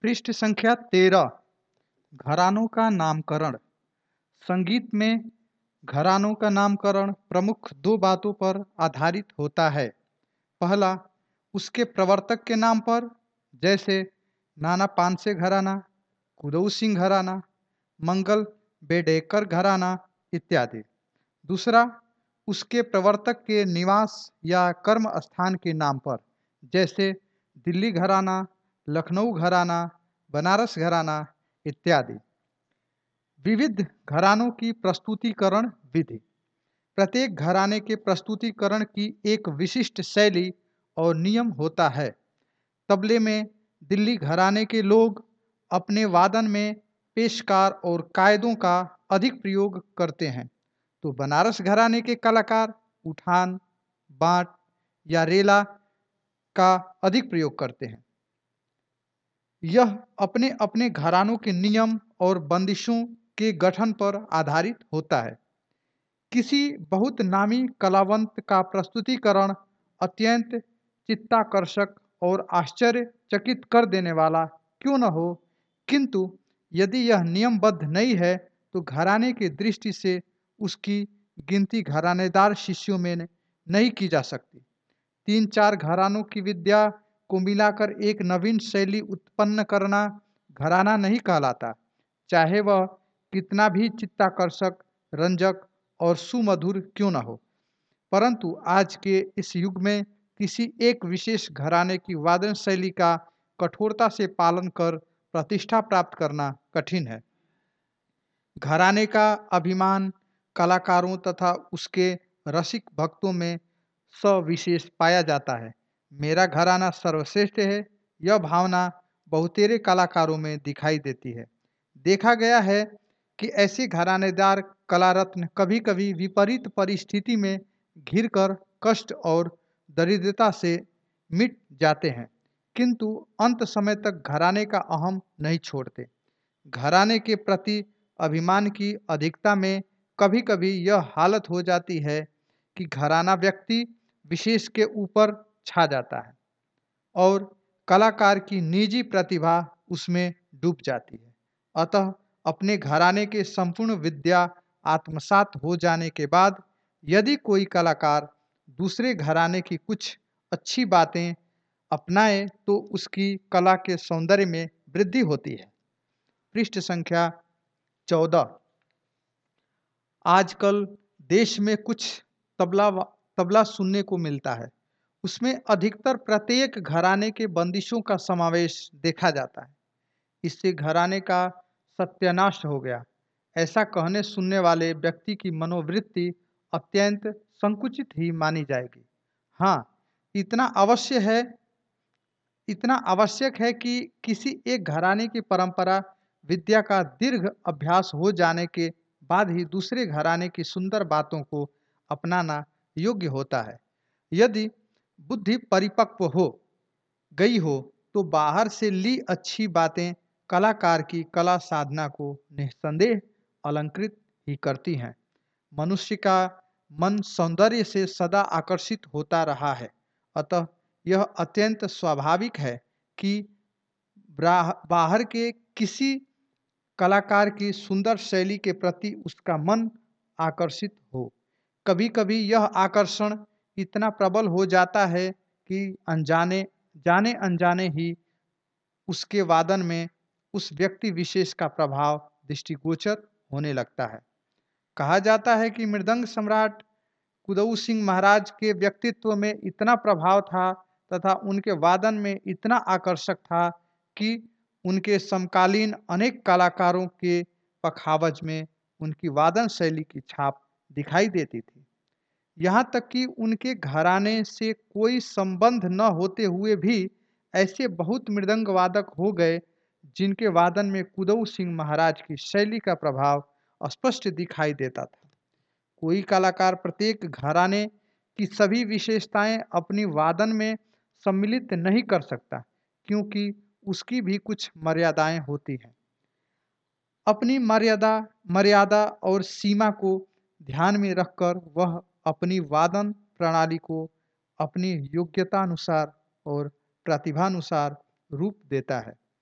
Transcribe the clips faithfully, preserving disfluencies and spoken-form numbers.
पृष्ठ संख्या तेरह। घरानों का नामकरण। संगीत में घरानों का नामकरण प्रमुख दो बातों पर आधारित होता है। पहला, उसके प्रवर्तक के नाम पर, जैसे नाना पानसे घराना, कुदऊ सिंह घराना, मंगल बेडेकर घराना इत्यादि। दूसरा, उसके प्रवर्तक के निवास या कर्म स्थान के नाम पर, जैसे दिल्ली घराना, लखनऊ घराना, बनारस घराना इत्यादि। विविध घरानों की प्रस्तुतिकरण विधि। प्रत्येक घराने के प्रस्तुतिकरण की एक विशिष्ट शैली और नियम होता है। तबले में दिल्ली घराने के लोग अपने वादन में पेशकार और कायदों का अधिक प्रयोग करते हैं, तो बनारस घराने के कलाकार उठान, बाँट या रेला का अधिक प्रयोग करते हैं। यह अपने अपने घरानों के नियम और बंदिशों के गठन पर आधारित होता है। किसी बहुत नामी कलावंत का प्रस्तुतिकरण अत्यंत चित्ताकर्षक और आश्चर्यचकित कर देने वाला क्यों न हो, किंतु यदि यह नियमबद्ध नहीं है तो घराने की दृष्टि से उसकी गिनती घरानेदार शिष्यों में नहीं की जा सकती। तीन चार घरानों की विद्या को मिलाकर एक नवीन शैली उत्पन्न करना घराना नहीं कहलाता, चाहे वह कितना भी चित्ताकर्षक, रंजक और सुमधुर क्यों न हो। परंतु आज के इस युग में किसी एक विशेष घराने की वादन शैली का कठोरता से पालन कर प्रतिष्ठा प्राप्त करना कठिन है। घराने का अभिमान कलाकारों तथा उसके रसिक भक्तों में सविशेष पाया जाता है। मेरा घराना सर्वश्रेष्ठ है, यह भावना बहुतेरे कलाकारों में दिखाई देती है। देखा गया है कि ऐसे घरानेदार कलारत्न कभी कभी विपरीत परिस्थिति में घिरकर कष्ट और दरिद्रता से मिट जाते हैं, किंतु अंत समय तक घराने का अहम नहीं छोड़ते। घराने के प्रति अभिमान की अधिकता में कभी कभी यह हालत हो जाती है कि घराना व्यक्ति विशेष के ऊपर छा जाता है और कलाकार की निजी प्रतिभा उसमें डूब जाती है। अतः अपने घराने के संपूर्ण विद्या आत्मसात हो जाने के बाद यदि कोई कलाकार दूसरे घराने की कुछ अच्छी बातें अपनाए तो उसकी कला के सौंदर्य में वृद्धि होती है। पृष्ठ संख्या चौदह। आजकल देश में कुछ तबला तबला सुनने को मिलता है, उसमें अधिकतर प्रत्येक घराने के बंदिशों का समावेश देखा जाता है। इससे घराने का सत्यानाश हो गया, ऐसा कहने सुनने वाले व्यक्ति की मनोवृत्ति अत्यंत संकुचित ही मानी जाएगी। हाँ, इतना अवश्य है इतना आवश्यक है कि किसी एक घराने की परंपरा विद्या का दीर्घ अभ्यास हो जाने के बाद ही दूसरे घराने की सुंदर बातों को अपनाना योग्य होता है। यदि बुद्धि परिपक्व हो गई हो तो बाहर से ली अच्छी बातें कलाकार की कला साधना को निस्संदेह अलंकृत ही करती हैं। मनुष्य का मन सौंदर्य से सदा आकर्षित होता रहा है, अतः यह अत्यंत स्वाभाविक है कि बाहर के किसी कलाकार की सुंदर शैली के प्रति उसका मन आकर्षित हो। कभी कभी यह आकर्षण इतना प्रबल हो जाता है कि अनजाने जाने अनजाने ही उसके वादन में उस व्यक्ति विशेष का प्रभाव दृष्टिगोचर होने लगता है। कहा जाता है कि मृदंग सम्राट कुदऊ सिंह महाराज के व्यक्तित्व में इतना प्रभाव था तथा उनके वादन में इतना आकर्षक था कि उनके समकालीन अनेक कलाकारों के पखावज में उनकी वादन शैली की छाप दिखाई देती थी। यहाँ तक कि उनके घराने से कोई संबंध न होते हुए भी ऐसे बहुत मृदंग वादक हो गए जिनके वादन में कुदऊ सिंह महाराज की शैली का प्रभाव स्पष्ट दिखाई देता था। कोई कलाकार प्रत्येक घराने की सभी विशेषताएं अपनी वादन में सम्मिलित नहीं कर सकता, क्योंकि उसकी भी कुछ मर्यादाएं होती हैं। अपनी मर्यादा मर्यादा और सीमा को ध्यान में रखकर वह अपनी वादन प्रणाली को अपनी योग्यता अनुसार और प्रतिभानुसार रूप देता है।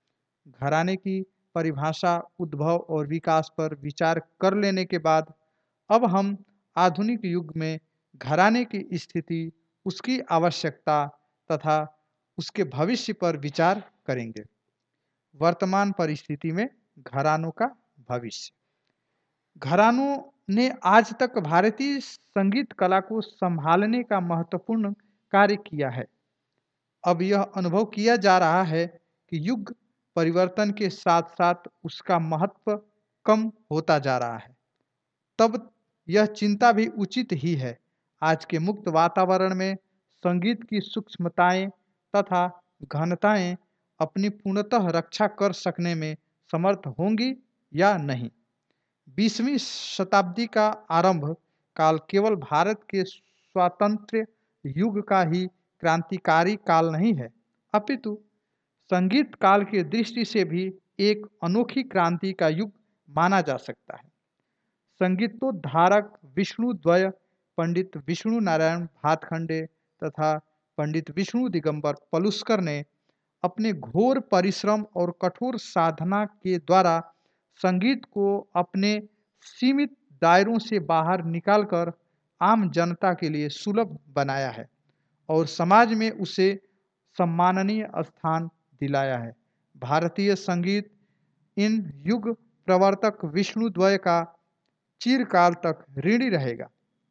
घराने की परिभाषा, उद्भव और विकास पर विचार कर लेने के बाद अब हम आधुनिक युग में घराने की स्थिति, उसकी आवश्यकता तथा उसके भविष्य पर विचार करेंगे। वर्तमान परिस्थिति में घरानों का भविष्य। घरानों ने आज तक भारतीय संगीत कला को संभालने का महत्वपूर्ण कार्य किया है। अब यह अनुभव किया जा रहा है कि युग परिवर्तन के साथ-साथ उसका महत्व कम होता जा रहा है। तब यह चिंता भी उचित ही है। आज के मुक्त वातावरण में संगीत की सूक्ष्मताएं तथा घनताएं अपनी पूर्णतः रक्षा कर सकने में समर्थ होंगी या नहीं। बीसवीं शताब्दी का आरंभ काल केवल भारत के स्वातंत्र्य युग का ही क्रांतिकारी काल नहीं है, अपितु संगीत काल की दृष्टि से भी एक अनोखी क्रांति का युग माना जा सकता है। संगीतोद्धारक विष्णुद्वय पंडित विष्णु नारायण भातखंडे तथा पंडित विष्णु दिगंबर पलुस्कर ने अपने घोर परिश्रम और कठोर साधना के द्वारा संगीत को अपने सीमित दायरों से बाहर निकालकर आम जनता के लिए सुलभ बनाया है और समाज में उसे सम्माननीय स्थान दिलाया है। भारतीय संगीत इन युग प्रवर्तक विष्णुद्वय का चिरकाल तक ऋणी रहेगा।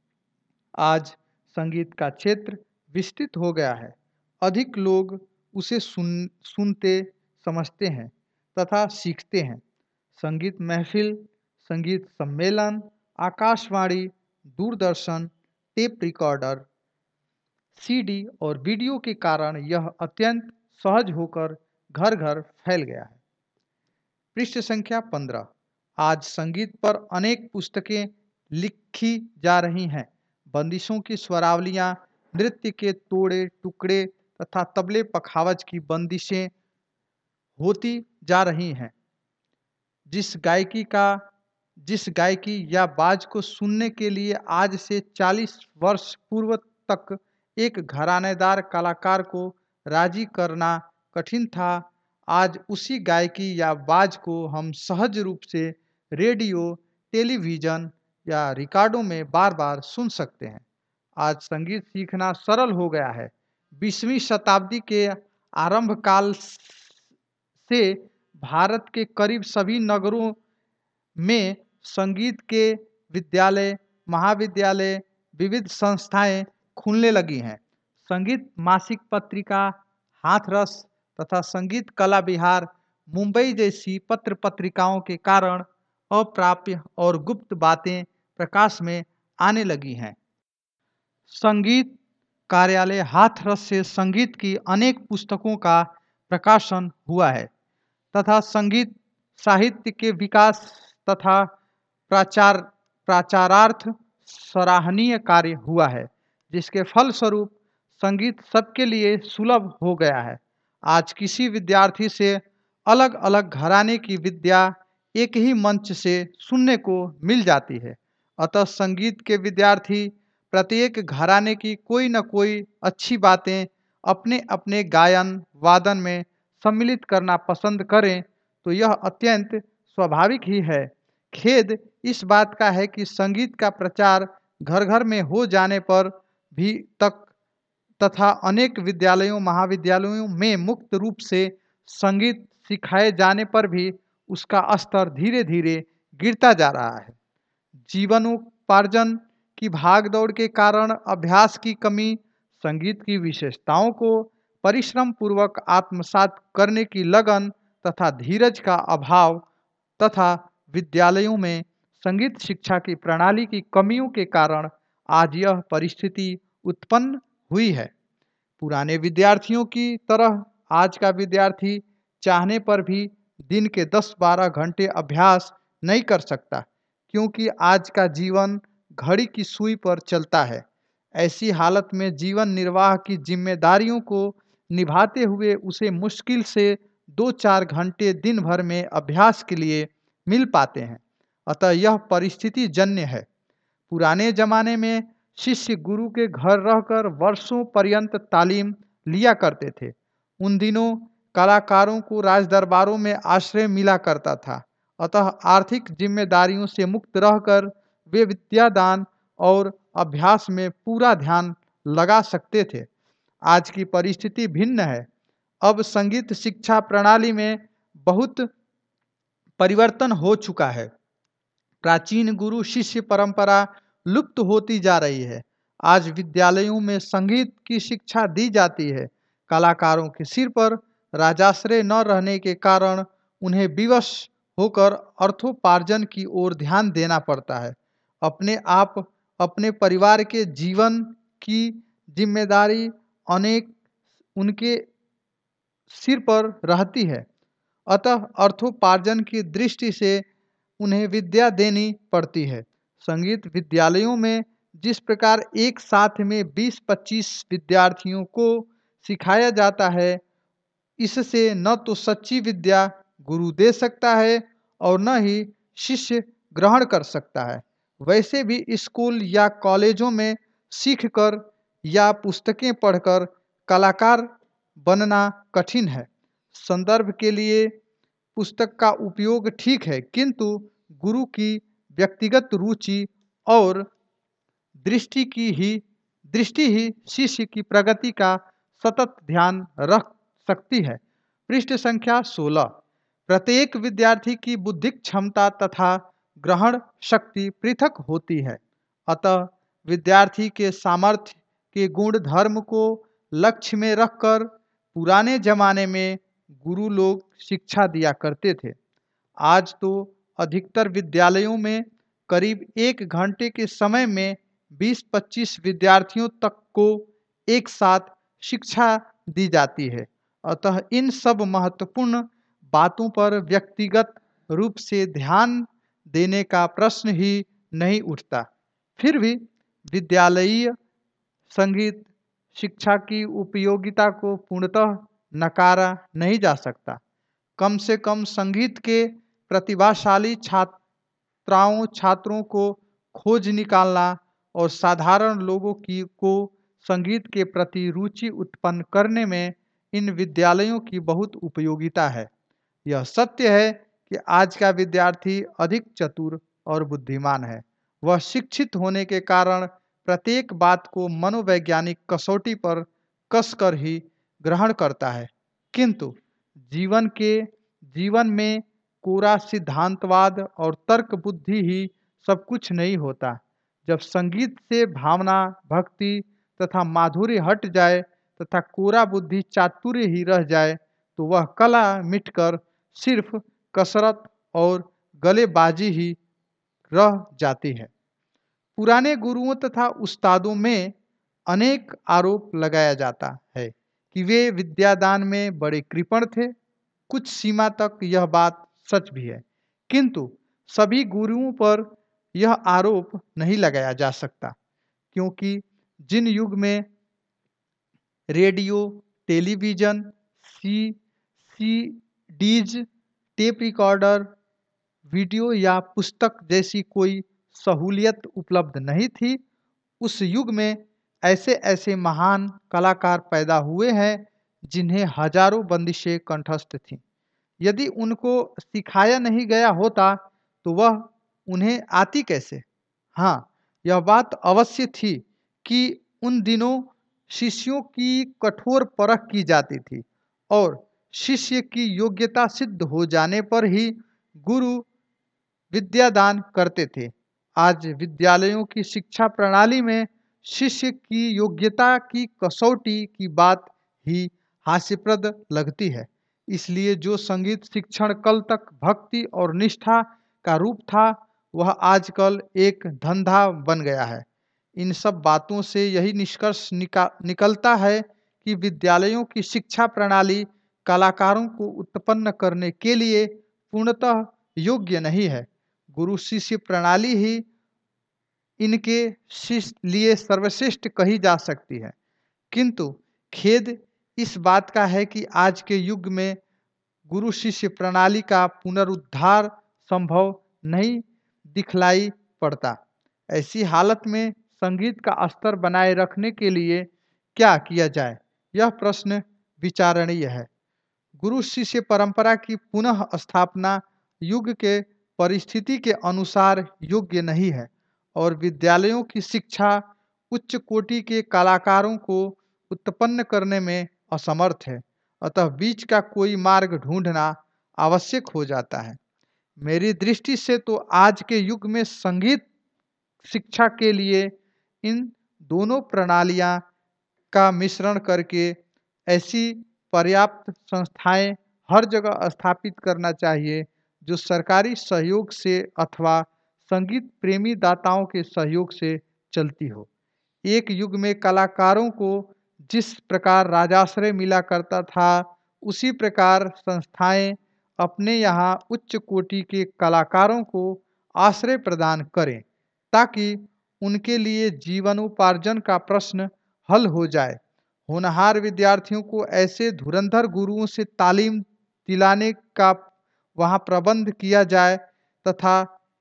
आज संगीत का क्षेत्र विस्तृत हो गया है। अधिक लोग उसे सुन सुनते समझते हैं तथा सीखते हैं। संगीत महफिल, संगीत सम्मेलन, Akashvani, Doordarshan, tape recorder, CD और वीडियो के कारण यह अत्यंत सहज होकर घर घर फैल गया है। पृष्ठ संख्या पंद्रह। आज संगीत पर अनेक पुस्तकें लिखी जा रही हैं। बंदिशों की स्वरावलियां, नृत्य के तोड़े टुकड़े तथा तबले पखावज की बंदिशें होती जा रही हैं। जिस गायकी का जिस गायकी या बाज को सुनने के लिए आज से चालीस वर्ष पूर्व तक एक घरानेदार कलाकार को राजी करना कठिन था, आज उसी गायकी या बाज को हम सहज रूप से रेडियो, टेलीविज़न या रिकॉर्डों में बार-बार सुन सकते हैं। आज संगीत सीखना सरल हो गया है। बीसवीं शताब्दी के आरंभ काल से भारत के करीब सभी नगरों में संगीत के विद्यालय, महाविद्यालय, विविध संस्थाएं खुलने लगी हैं। संगीत मासिक पत्रिका, हाथरस तथा संगीत कला विहार, मुंबई जैसी पत्र पत्रिकाओं के कारण अप्राप्य और गुप्त बातें प्रकाश में आने लगी हैं। संगीत कार्यालय हाथरस से संगीत की अनेक पुस्तकों का प्रकाशन हुआ है तथा संगीत साहित्य के विकास तथा प्राचार प्राचारार्थ सराहनीय कार्य हुआ है, जिसके फलस्वरूप संगीत सबके लिए सुलभ हो गया है। आज किसी विद्यार्थी से अलग अलग घराने की विद्या एक ही मंच से सुनने को मिल जाती है। अतः संगीत के विद्यार्थी प्रत्येक घराने की कोई न कोई अच्छी बातें अपने अपने गायन वादन में सम्मिलित करना पसंद करें तो यह अत्यंत स्वाभाविक ही है। खेद इस बात का है कि संगीत का प्रचार घर घर में हो जाने पर भी तक तथा अनेक विद्यालयों महाविद्यालयों में मुक्त रूप से संगीत सिखाए जाने पर भी उसका स्तर धीरे धीरे गिरता जा रहा है। जीवनोपार्जन की भागदौड़ के कारण अभ्यास की कमी, संगीत की विशेषताओं को परिश्रम पूर्वक आत्मसात करने की लगन तथा धीरज का अभाव तथा विद्यालयों में संगीत शिक्षा की प्रणाली की कमियों के कारण आज यह परिस्थिति उत्पन्न हुई है। पुराने विद्यार्थियों की तरह आज का विद्यार्थी चाहने पर भी दिन के दस बारह घंटे अभ्यास नहीं कर सकता, क्योंकि आज का जीवन घड़ी की सुई पर चलता है। ऐसी हालत में जीवन निर्वाह की जिम्मेदारियों को निभाते हुए उसे मुश्किल से दो चार घंटे दिन भर में अभ्यास के लिए मिल पाते हैं। अतः यह परिस्थिति जन्य है। पुराने जमाने में शिष्य गुरु के घर रहकर वर्षों पर्यंत तालीम लिया करते थे। उन दिनों कलाकारों को राजदरबारों में आश्रय मिला करता था, अतः आर्थिक जिम्मेदारियों से मुक्त रहकर वे विद्यादान और अभ्यास में पूरा ध्यान लगा सकते थे। आज की परिस्थिति भिन्न है। अब संगीत शिक्षा प्रणाली में बहुत परिवर्तन हो चुका है। प्राचीन गुरु शिष्य परंपरा लुप्त होती जा रही है। आज विद्यालयों में संगीत की शिक्षा दी जाती है। कलाकारों के सिर पर राजाश्रय न रहने के कारण उन्हें विवश होकर अर्थोपार्जन की ओर ध्यान देना पड़ता है। अपने आप अपने परिवार के जीवन की जिम्मेदारी अनेक उनके सिर पर रहती है, अतः अर्थोपार्जन की दृष्टि से उन्हें विद्या देनी पड़ती है। संगीत विद्यालयों में जिस प्रकार एक साथ में बीस पच्चीस विद्यार्थियों को सिखाया जाता है, इससे न तो सच्ची विद्या गुरु दे सकता है और न ही शिष्य ग्रहण कर सकता है। वैसे भी स्कूल या कॉलेजों में सीखकर या पुस्तकें पढ़कर कलाकार बनना कठिन है। संदर्भ के लिए पुस्तक का उपयोग ठीक है, किंतु गुरु की व्यक्तिगत रुचि और दृष्टि की ही दृष्टि ही शिष्य की प्रगति का सतत ध्यान रख सकती है। पृष्ठ संख्या सोलह। प्रत्येक विद्यार्थी की बुद्धिक क्षमता तथा ग्रहण शक्ति पृथक होती है, अतः विद्यार्थी के सामर्थ्य के गुण धर्म को लक्ष्य में रखकर पुराने जमाने में गुरु लोग शिक्षा दिया करते थे। आज तो अधिकतर विद्यालयों में करीब एक घंटे के समय में बीस पच्चीस विद्यार्थियों तक को एक साथ शिक्षा दी जाती है, अतः इन सब महत्वपूर्ण बातों पर व्यक्तिगत रूप से ध्यान देने का प्रश्न ही नहीं उठता। फिर भी विद्यालयीय संगीत शिक्षा की उपयोगिता को पूर्णतः नकारा नहीं जा सकता। कम से कम संगीत के प्रतिभाशाली छात्राओं छात्रों को खोज निकालना और साधारण लोगों की को संगीत के प्रति रुचि उत्पन्न करने में इन विद्यालयों की बहुत उपयोगिता है। यह सत्य है कि आज का विद्यार्थी अधिक चतुर और बुद्धिमान है। वह शिक्षित होने के कारण प्रत्येक बात को मनोवैज्ञानिक कसौटी पर कसकर ही ग्रहण करता है, किंतु जीवन के जीवन में कोरा सिद्धांतवाद और तर्क बुद्धि ही सब कुछ नहीं होता। जब संगीत से भावना, भक्ति तथा माधुर्य हट जाए तथा कोरा बुद्धि चातुर्य ही रह जाए, तो वह कला मिटकर सिर्फ कसरत और गलेबाजी ही रह जाती है। पुराने गुरुओं तथा उस्तादों में अनेक आरोप लगाया जाता है कि वे विद्यादान में बड़े कृपण थे। कुछ सीमा तक यह बात सच भी है, किंतु सभी गुरुओं पर यह आरोप नहीं लगाया जा सकता, क्योंकि जिन युग में radio, television, C CDs, tape recorder, video या पुस्तक जैसी कोई सहूलियत उपलब्ध नहीं थी, उस युग में ऐसे ऐसे महान कलाकार पैदा हुए हैं जिन्हें हजारों बंदिशें कंठस्थ थीं। यदि उनको सिखाया नहीं गया होता तो वह उन्हें आती कैसे? हाँ, यह बात अवश्य थी कि उन दिनों शिष्यों की कठोर परख की जाती थी और शिष्य की योग्यता सिद्ध हो जाने पर ही गुरु विद्यादान करते थे। आज विद्यालयों की शिक्षा प्रणाली में शिष्य की योग्यता की कसौटी की बात ही हास्यप्रद लगती है। इसलिए जो संगीत शिक्षण कल तक भक्ति और निष्ठा का रूप था, वह आजकल एक धंधा बन गया है। इन सब बातों से यही निष्कर्ष निका निकलता है कि विद्यालयों की शिक्षा प्रणाली कलाकारों को उत्पन्न करने के लिए पूर्णतः योग्य नहीं है। गुरु शिष्य प्रणाली ही इनके शिष्य लिए सर्वश्रेष्ठ कही जा सकती है, किंतु खेद इस बात का है कि आज के युग में गुरु शिष्य प्रणाली का पुनरुद्धार संभव नहीं दिखलाई पड़ता। ऐसी हालत में संगीत का स्तर बनाए रखने के लिए क्या किया जाए, यह प्रश्न विचारणीय है। गुरु शिष्य परंपरा की पुनः स्थापना युग के परिस्थिति के अनुसार योग्य नहीं है और विद्यालयों की शिक्षा उच्च कोटि के कलाकारों को उत्पन्न करने में असमर्थ है। अतः बीच का कोई मार्ग ढूंढना आवश्यक हो जाता है। मेरी दृष्टि से तो आज के युग में संगीत शिक्षा के लिए इन दोनों प्रणालियां का मिश्रण करके ऐसी पर्याप्त संस्थाएं हर जगह स्थापित करना चाहिए जो सरकारी सहयोग से अथवा संगीत प्रेमी दाताओं के सहयोग से चलती हो। एक युग में कलाकारों को जिस प्रकार राजाश्रय मिला करता था, उसी प्रकार संस्थाएं अपने यहाँ उच्च कोटि के कलाकारों को आश्रय प्रदान करें ताकि उनके लिए जीवनोपार्जन का प्रश्न हल हो जाए। होनहार विद्यार्थियों को ऐसे धुरंधर गुरुओं से तालीम दिलाने का वहाँ प्रबंध किया जाए तथा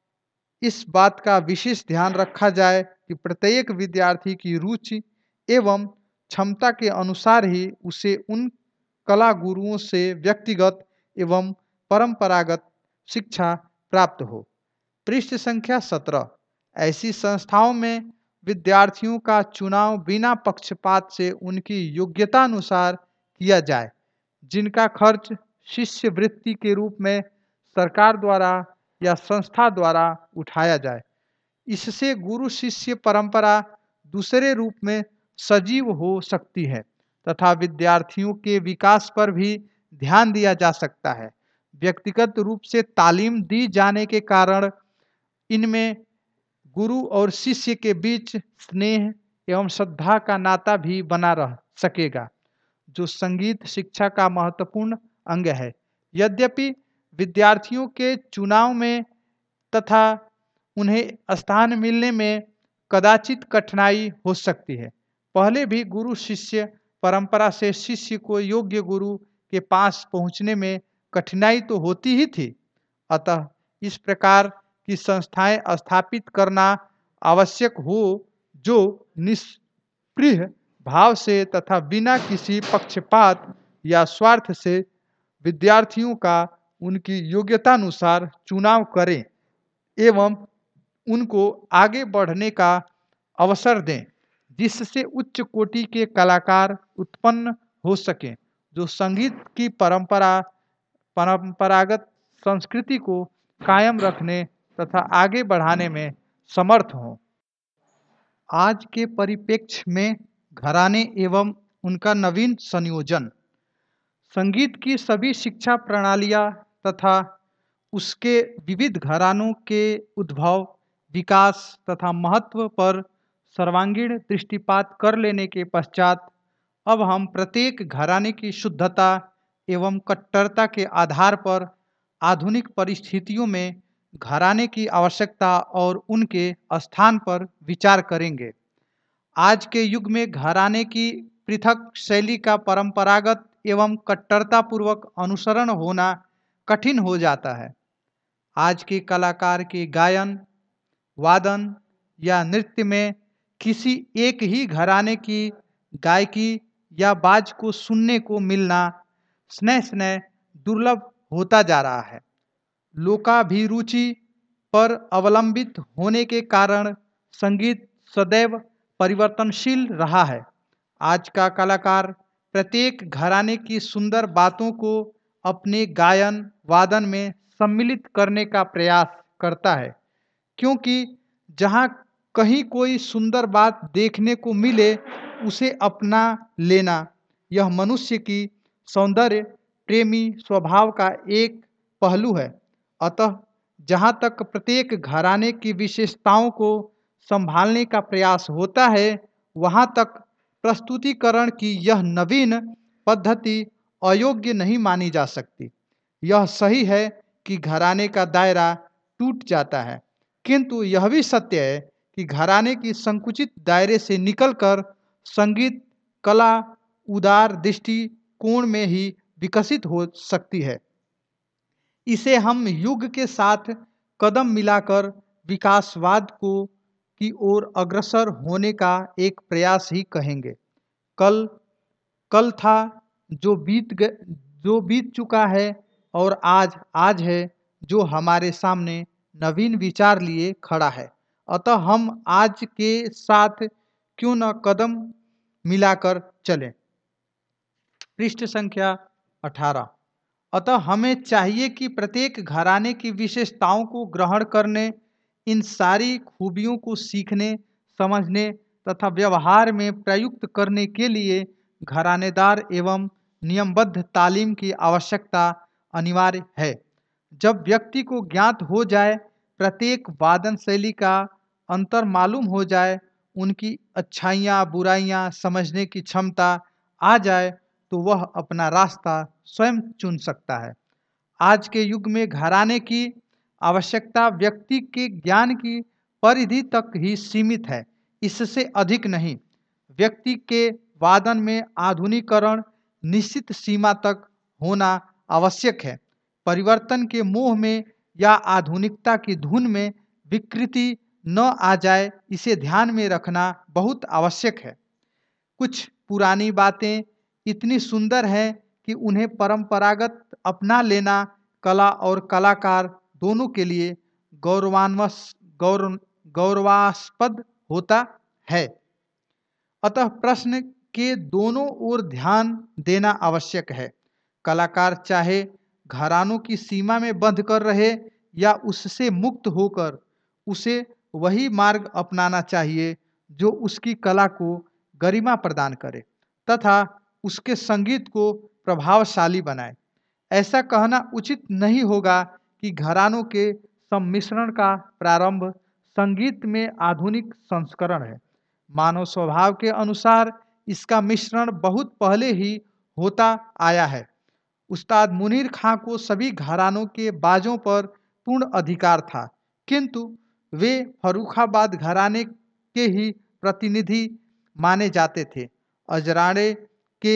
इस बात का विशेष ध्यान रखा जाए कि प्रत्येक विद्यार्थी की रुचि एवं क्षमता के अनुसार ही उसे उन कला गुरुओं से व्यक्तिगत एवं परंपरागत शिक्षा प्राप्त हो। पृष्ठ संख्या सत्रह। ऐसी संस्थाओं में विद्यार्थियों का चुनाव बिना पक्षपात से उनकी योग्यता अनुसार किया जाए, जिनका खर्च शिष्य वृत्ति के रूप में सरकार द्वारा या संस्था द्वारा उठाया जाए। इससे गुरु शिष्य परंपरा दूसरे रूप में सजीव हो सकती है तथा विद्यार्थियों के विकास पर भी ध्यान दिया जा सकता है। व्यक्तिगत रूप से तालीम दी जाने के कारण इनमें गुरु और शिष्य के बीच स्नेह एवं श्रद्धा का नाता भी बना रह सकेगा, जो संगीत शिक्षा का महत्वपूर्ण अंग है। यद्यपि विद्यार्थियों के चुनाव में तथा उन्हें स्थान मिलने में कदाचित कठिनाई हो सकती है। पहले भी गुरु शिष्य परंपरा से शिष्य को योग्य गुरु के पास पहुंचने में कठिनाई तो होती ही थी। अतः इस प्रकार की संस्थाएं स्थापित करना आवश्यक हो जो निष्पृह भाव से तथा बिना किसी पक्षपात या स्वार्थ से विद्यार्थियों का उनकी योग्यतानुसार चुनाव करें एवं उनको आगे बढ़ने का अवसर दें, जिससे उच्च कोटि के कलाकार उत्पन्न हो सकें जो संगीत की परंपरा परंपरागत संस्कृति को कायम रखने तथा आगे बढ़ाने में समर्थ हों। आज के परिप्रेक्ष्य में घराने एवं उनका नवीन संयोजन, संगीत की सभी शिक्षा प्रणालियां तथा उसके विविध घरानों के उद्भव, विकास तथा महत्व पर सर्वांगीण दृष्टिपात कर लेने के पश्चात अब हम प्रत्येक घराने की शुद्धता एवं कट्टरता के आधार पर आधुनिक परिस्थितियों में घराने की आवश्यकता और उनके स्थान पर विचार करेंगे। आज के युग में घराने की पृथक शैली का परंपरागत एवं कट्टरतापूर्वक अनुसरण होना कठिन हो जाता है। आज के कलाकार के गायन, वादन या नृत्य में किसी एक ही घराने की गायकी या बाज को सुनने को मिलना स्नेह स्नेह दुर्लभ होता जा रहा है। लोकाभिरुचि पर अवलंबित होने के कारण संगीत सदैव परिवर्तनशील रहा है। आज का कलाकार प्रत्येक घराने की सुंदर बातों को अपने गायन वादन में सम्मिलित करने का प्रयास करता है, क्योंकि जहाँ कहीं कोई सुंदर बात देखने को मिले उसे अपना लेना यह मनुष्य की सौंदर्य प्रेमी स्वभाव का एक पहलू है। अतः जहाँ तक प्रत्येक घराने की विशेषताओं को संभालने का प्रयास होता है, वहाँ तक प्रस्तुतिकरण की यह नवीन पद्धति अयोग्य नहीं मानी जा सकती। यह सही है कि घराने का दायरा टूट जाता है, किंतु यह भी सत्य है कि घराने की संकुचित दायरे से निकलकर संगीत कला उदार दृष्टिकोण में ही विकसित हो सकती है। इसे हम युग के साथ कदम मिलाकर विकासवाद को की ओर अग्रसर होने का एक प्रयास ही कहेंगे। कल कल था जो बीत ग, जो बीत चुका है और आज आज है, जो हमारे सामने नवीन विचार लिए खड़ा है। अतः हम आज के साथ क्यों न कदम मिलाकर चलें। पृष्ठ संख्या अठारह। अतः हमें चाहिए कि प्रत्येक घराने की विशेषताओं को ग्रहण करने, इन सारी खूबियों को सीखने, समझने तथा व्यवहार में प्रयुक्त करने के लिए घरानेदार एवं नियमबद्ध तालीम की आवश्यकता अनिवार्य है। जब व्यक्ति को ज्ञात हो जाए, प्रत्येक वादन शैली का अंतर मालूम हो जाए, उनकी अच्छाइयाँ बुराइयाँ समझने की क्षमता आ जाए, तो वह अपना रास्ता स्वयं चुन सकता है। आज के युग में घराने की आवश्यकता व्यक्ति के ज्ञान की परिधि तक ही सीमित है, इससे अधिक नहीं। व्यक्ति के वादन में आधुनिकीकरण निश्चित सीमा तक होना आवश्यक है। परिवर्तन के मोह में या आधुनिकता की धुन में विकृति न आ जाए, इसे ध्यान में रखना बहुत आवश्यक है। कुछ पुरानी बातें इतनी सुंदर हैं कि उन्हें परंपरागत अपना लेना कला और कलाकार दोनों के लिए गौरवान्वस गौरव गौरवास्पद होता है। अतः प्रश्न के दोनों ओर ध्यान देना आवश्यक है। कलाकार चाहे घरानों की सीमा में बंध कर रहे या उससे मुक्त होकर, उसे वही मार्ग अपनाना चाहिए जो उसकी कला को गरिमा प्रदान करे तथा उसके संगीत को प्रभावशाली बनाए। ऐसा कहना उचित नहीं होगा कि घरानों के सम्मिश्रण का प्रारंभ संगीत में आधुनिक संस्करण है। मानव स्वभाव के अनुसार इसका मिश्रण बहुत पहले ही होता आया है। उस्ताद मुनीर खां को सभी घरानों के बाजों पर पूर्ण अधिकार था, किंतु वे फर्रुखाबाद घराने के ही प्रतिनिधि माने जाते थे। अजराड़े के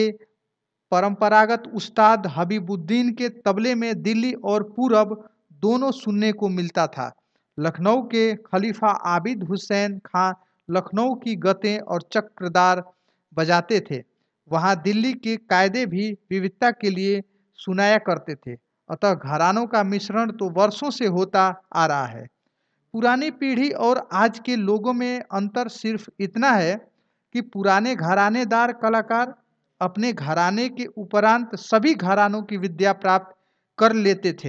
परंपरागत उस्ताद हबीबुद्दीन के तबले में दिल्ली और पूरब दोनों सुनने को मिलता था। लखनऊ के खलीफा आबिद हुसैन खां लखनऊ की गतें और चक्रदार बजाते थे। वहाँ दिल्ली के कायदे भी विविधता के लिए सुनाया करते थे। अतः घरानों का मिश्रण तो वर्षों से होता आ रहा है। पुरानी पीढ़ी और आज के लोगों में अंतर सिर्फ इतना है कि पुराने घरानेदार कलाकार अपने घराने के उपरांत सभी घरानों की विद्या प्राप्त कर लेते थे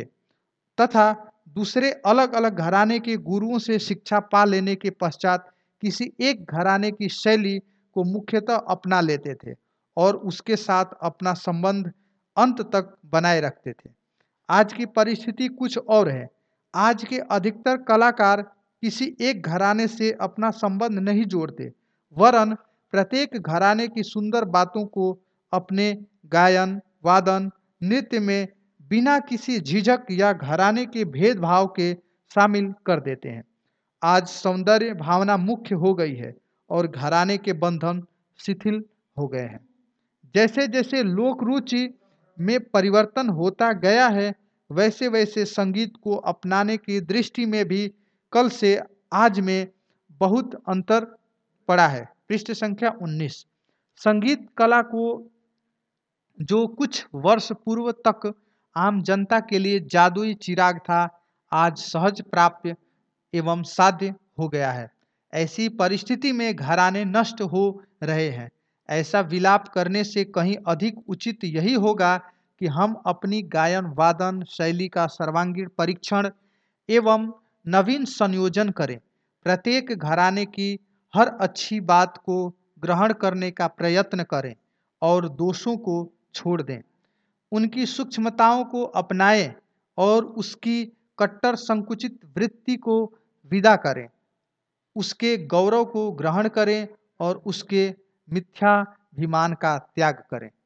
तथा दूसरे अलग अलग घराने के गुरुओं से शिक्षा पा लेने के पश्चात किसी एक घराने की शैली को मुख्यतः अपना लेते थे और उसके साथ अपना संबंध अंत तक बनाए रखते थे। आज की परिस्थिति कुछ और है। आज के अधिकतर कलाकार किसी एक घराने से अपना संबंध नहीं जोड़ते, वरन प्रत्येक घराने की सुंदर बातों को अपने गायन, वादन, नृत्य में बिना किसी झिझक या घराने के भेदभाव के शामिल कर देते हैं। आज सौंदर्य भावना मुख्य हो गई है और घराने के बंधन शिथिल हो गए हैं। जैसे जैसे लोक रुचि में परिवर्तन होता गया है, वैसे वैसे संगीत को अपनाने की दृष्टि में भी कल से आज में बहुत अंतर पड़ा है। पृष्ठ संख्या उन्नीस। संगीत कला को जो कुछ वर्ष पूर्व तक आम जनता के लिए जादुई चिराग था, आज सहज प्राप्य एवं साध्य हो गया है। ऐसी परिस्थिति में घराने नष्ट हो रहे हैं। ऐसा विलाप करने से कहीं अधिक उचित यही होगा कि हम अपनी गायन वादन शैली का सर्वांगीण परीक्षण एवं नवीन संयोजन करें। प्रत्येक घराने की हर अच्छी बात को ग्रहण करने का प्रयत्न करें और दोषों को छोड़ दें। उनकी सूक्ष्मताओं को अपनाएं और उसकी कट्टर संकुचित वृत्ति को विदा करें। उसके गौरव को ग्रहण करें और उसके मिथ्याभिमान का त्याग करें।